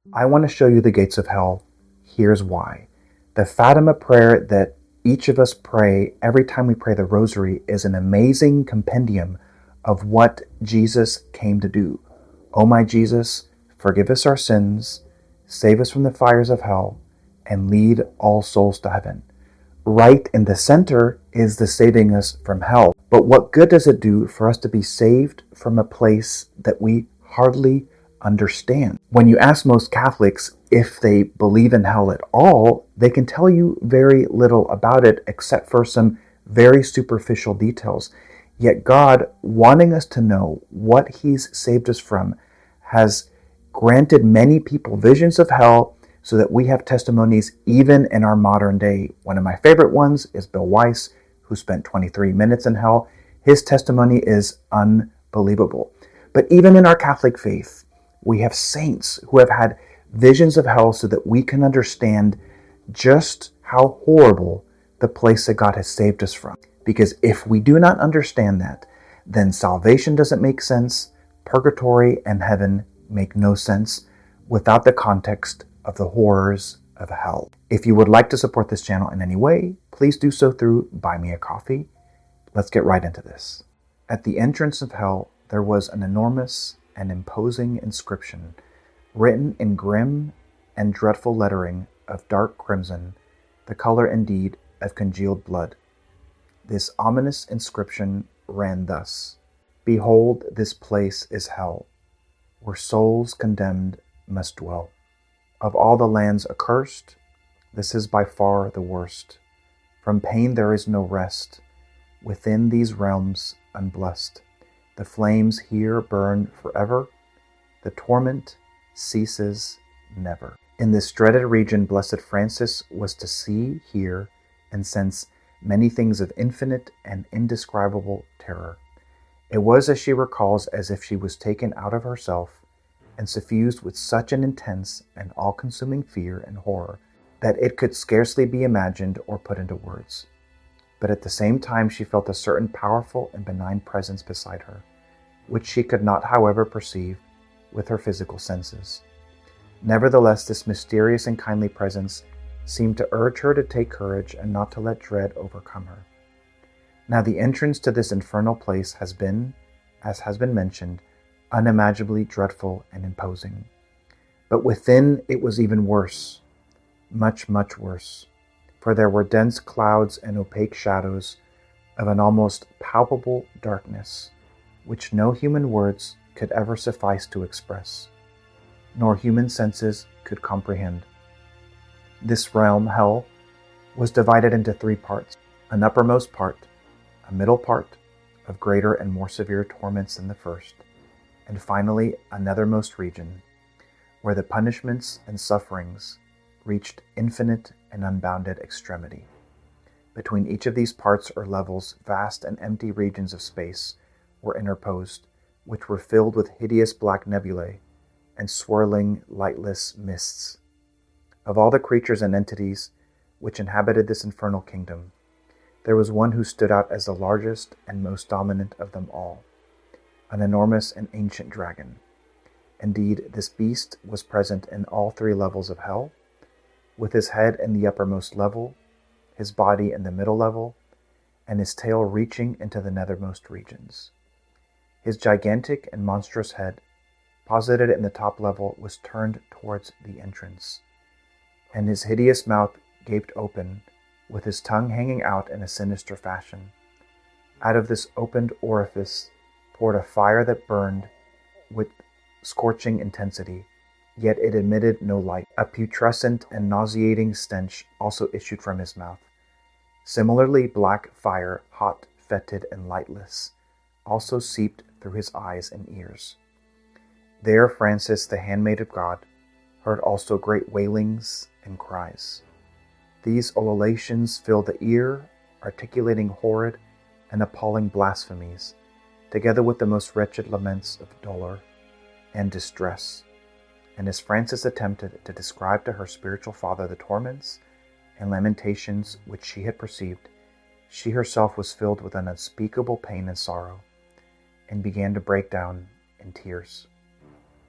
I want to show you the gates of hell. Here's why. The Fatima prayer that each of us pray every time we pray the rosary is an amazing compendium of what Jesus came to do. Oh my Jesus, forgive us our sins, save us from the fires of hell, and lead all souls to heaven. Right in the center is the saving us from hell. But what good does it do for us to be saved from a place that we hardly understand? When you ask most Catholics if they believe in hell at all, they can tell you very little about it except for some very superficial details. Yet God, wanting us to know what He's saved us from, has granted many people visions of hell so that we have testimonies even in our modern day. One of my favorite ones is Bill Weiss, who spent 23 minutes in hell. His testimony is unbelievable. But even in our Catholic faith, we have saints who have had visions of hell so that we can understand just how horrible the place that God has saved us from. Because if we do not understand that, then salvation doesn't make sense, purgatory and heaven make no sense without the context of the horrors of hell. If you would like to support this channel in any way, please do so through Buy Me a Coffee. Let's get right into this. At the entrance of hell, there was an enormous and imposing inscription written in grim and dreadful lettering of dark crimson, the color indeed of congealed blood. This ominous inscription ran thus: "Behold, this place is hell, where souls condemned must dwell. Of all the lands accursed, this is by far the worst. From pain there is no rest, within these realms unblessed. The flames here burn forever, the torment ceases never." In this dreaded region, Blessed Francis was to see, hear, and sense many things of infinite and indescribable terror. It was, as she recalls, as if she was taken out of herself and suffused with such an intense and all-consuming fear and horror that it could scarcely be imagined or put into words. But at the same time she felt a certain powerful and benign presence beside her, which she could not, however, perceive with her physical senses. Nevertheless, this mysterious and kindly presence seemed to urge her to take courage and not to let dread overcome her. Now the entrance to this infernal place has been, as has been mentioned, unimaginably dreadful and imposing. But within it was even worse, much, much worse, for there were dense clouds and opaque shadows of an almost palpable darkness, which no human words could ever suffice to express, nor human senses could comprehend. This realm, hell, was divided into three parts: an uppermost part, a middle part, of greater and more severe torments than the first, and finally a nethermost region, where the punishments and sufferings reached infinite and unbounded extremity. Between each of these parts or levels, vast and empty regions of space were interposed, which were filled with hideous black nebulae and swirling, lightless mists. Of all the creatures and entities which inhabited this infernal kingdom, there was one who stood out as the largest and most dominant of them all, an enormous and ancient dragon. Indeed, this beast was present in all three levels of hell, with his head in the uppermost level, his body in the middle level, and his tail reaching into the nethermost regions. His gigantic and monstrous head, posited in the top level, was turned towards the entrance, and his hideous mouth gaped open, with his tongue hanging out in a sinister fashion. Out of this opened orifice poured a fire that burned with scorching intensity, yet it emitted no light. A putrescent and nauseating stench also issued from his mouth. Similarly, black fire, hot, fetid, and lightless, also seeped through his eyes and ears. There Francis, the handmaid of God, heard also great wailings and cries. These ululations filled the ear, articulating horrid and appalling blasphemies, together with the most wretched laments of dolor and distress. And as Francis attempted to describe to her spiritual father the torments and lamentations which she had perceived, she herself was filled with an unspeakable pain and sorrow, and began to break down in tears.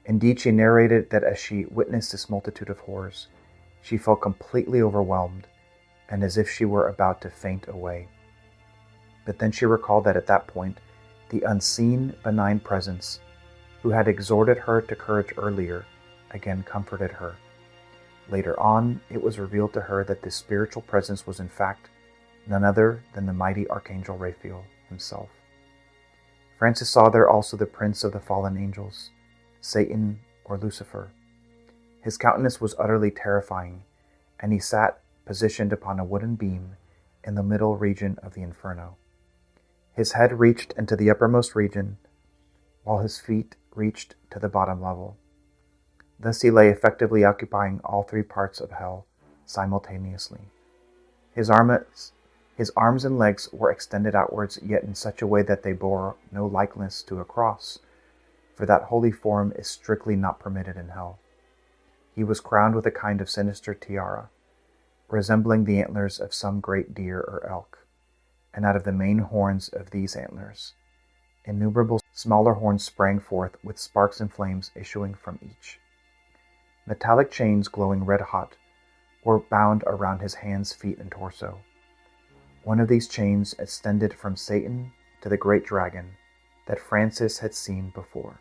Indeed, she narrated that as she witnessed this multitude of horrors, she felt completely overwhelmed and as if she were about to faint away. But then she recalled that at that point, the unseen, benign presence who had exhorted her to courage earlier again comforted her. Later on, it was revealed to her that this spiritual presence was in fact none other than the mighty Archangel Raphael himself. Frances saw there also the prince of the fallen angels, Satan or Lucifer. His countenance was utterly terrifying, and he sat positioned upon a wooden beam in the middle region of the inferno. His head reached into the uppermost region, while his feet reached to the bottom level. Thus he lay effectively occupying all three parts of hell simultaneously. His arms and legs were extended outwards, yet in such a way that they bore no likeness to a cross, for that holy form is strictly not permitted in hell. He was crowned with a kind of sinister tiara, resembling the antlers of some great deer or elk, and out of the main horns of these antlers, innumerable smaller horns sprang forth with sparks and flames issuing from each. Metallic chains glowing red-hot were bound around his hands, feet, and torso. One of these chains extended from Satan to the great dragon that Frances had seen before.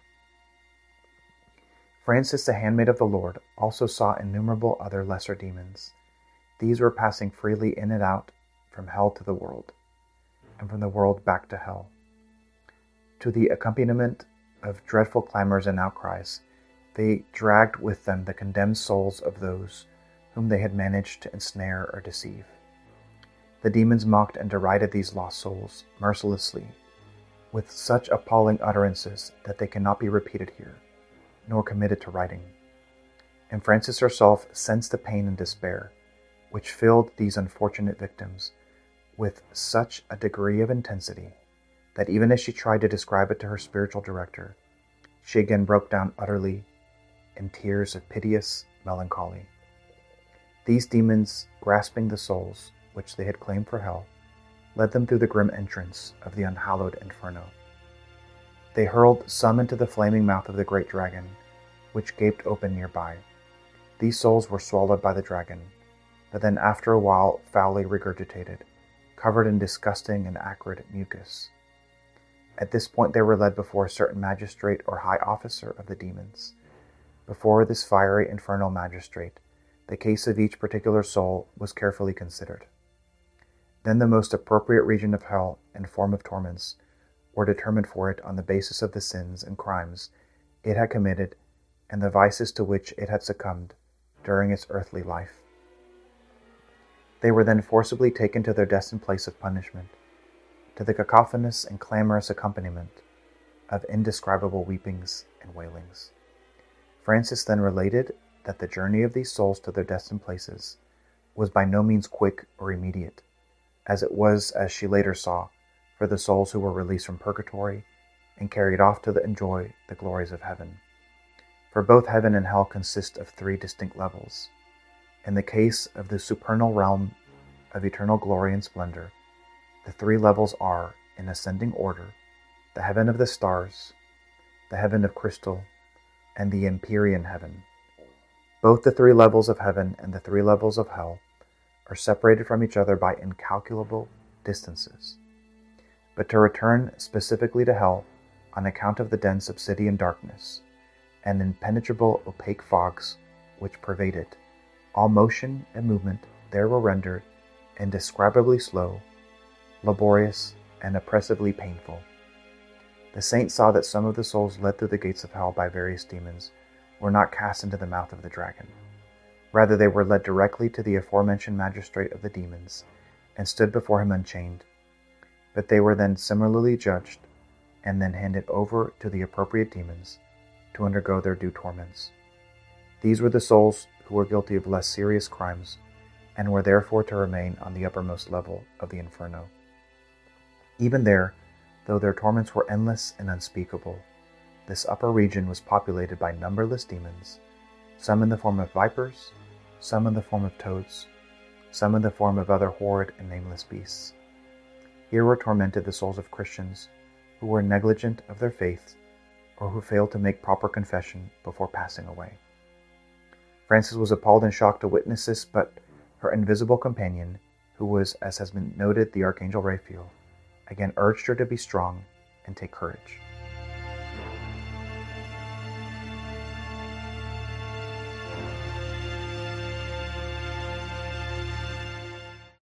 Frances, the handmaid of the Lord, also saw innumerable other lesser demons. These were passing freely in and out from hell to the world, and from the world back to hell. To the accompaniment of dreadful clamors and outcries, they dragged with them the condemned souls of those whom they had managed to ensnare or deceive. The demons mocked and derided these lost souls mercilessly, with such appalling utterances that they cannot be repeated here, nor committed to writing. And Frances herself sensed the pain and despair which filled these unfortunate victims with such a degree of intensity that even as she tried to describe it to her spiritual director, she again broke down utterly in tears of piteous melancholy. These demons, grasping the souls which they had claimed for hell, led them through the grim entrance of the unhallowed inferno. They hurled some into the flaming mouth of the great dragon, which gaped open nearby. These souls were swallowed by the dragon, but then after a while foully regurgitated, covered in disgusting and acrid mucus. At this point they were led before a certain magistrate or high officer of the demons. Before this fiery infernal magistrate, the case of each particular soul was carefully considered. Then the most appropriate region of hell and form of torments were determined for it on the basis of the sins and crimes it had committed and the vices to which it had succumbed during its earthly life. They were then forcibly taken to their destined place of punishment, to the cacophonous and clamorous accompaniment of indescribable weepings and wailings. Frances then related that the journey of these souls to their destined places was by no means quick or immediate, as it was, as she later saw, for the souls who were released from purgatory and carried off to enjoy the glories of heaven. For both heaven and hell consist of three distinct levels. In the case of the supernal realm of eternal glory and splendor, the three levels are, in ascending order, the heaven of the stars, the heaven of crystal, and the empyrean heaven. Both the three levels of heaven and the three levels of hell are separated from each other by incalculable distances. But to return specifically to hell, on account of the dense obsidian darkness and impenetrable opaque fogs which pervade it, all motion and movement there were rendered indescribably slow, laborious, and oppressively painful. The saints saw that some of the souls led through the gates of hell by various demons were not cast into the mouth of the dragon. Rather, they were led directly to the aforementioned magistrate of the demons and stood before him unchained. But they were then similarly judged and then handed over to the appropriate demons to undergo their due torments. These were the souls who were guilty of less serious crimes and were therefore to remain on the uppermost level of the inferno. Even there, though their torments were endless and unspeakable, this upper region was populated by numberless demons, some in the form of vipers, some in the form of toads, some in the form of other horrid and nameless beasts. Here were tormented the souls of Christians who were negligent of their faith or who failed to make proper confession before passing away. Frances was appalled and shocked to witness this, but her invisible companion, who was, as has been noted, the Archangel Raphael, again urged her to be strong and take courage.